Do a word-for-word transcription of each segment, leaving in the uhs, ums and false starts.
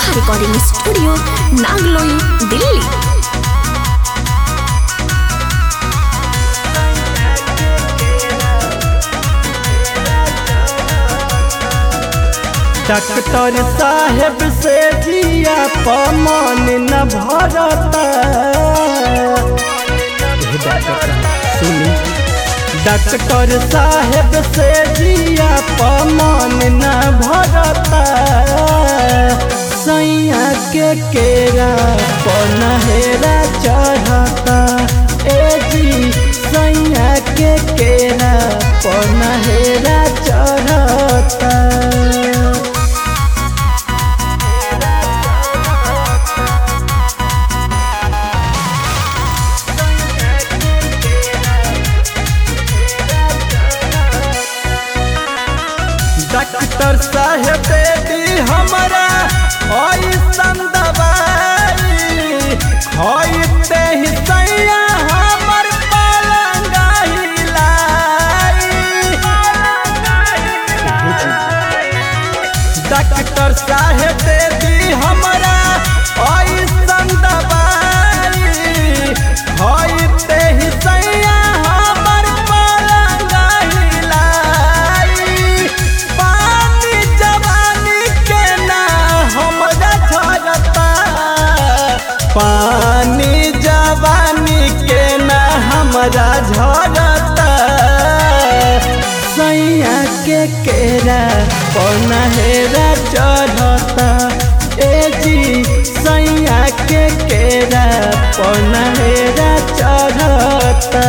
Neha recording studio Nangloi Delhi. Doctor साहेब से जिया पमन न भरता। सुनी डॉक्टर साहेब से जिया पमन न भरता। सैया के केरा पनहेरा चढ़ता। ए जी सैया के केरा पनहेरा चढ़ता। डॉक्टर साहेब दी हमारा ऐसन दवाई होते ही सैया हमर पलंग हिलाई। डॉक्टर साहेब दी हमारा ऐसन दवाई होते ही सैया हमर पलंग हिलाई। पानी जवानी के न हमरा झरता। सैया के केरा पनहेरा चढ़ता। ए जी सैया के केरा पनहेरा चढ़ता।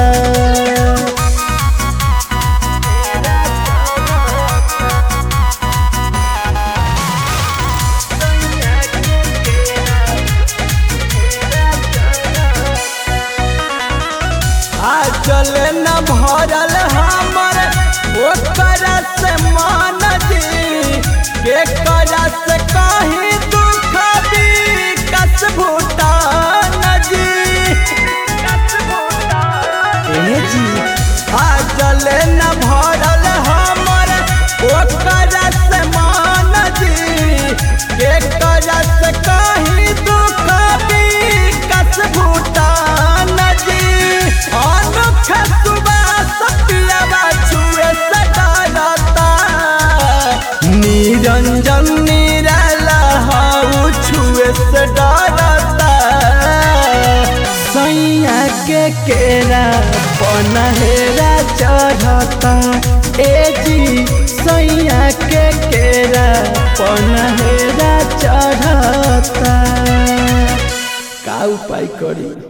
चले न भरल हमर ओकर से मन जी के करा से कहीं दुख विकस भूटान जी। ए जी आ चले न भरल हमर ओकर से मन जी के करा से कहीं दुख विकस भूटान जी। निरंजन निराला हाउ छुए से डरता। सैया के केरा पनहेरा चढ़ता। ए जी सैया के केरा पनहेरा चढ़ता। का उपाय करी।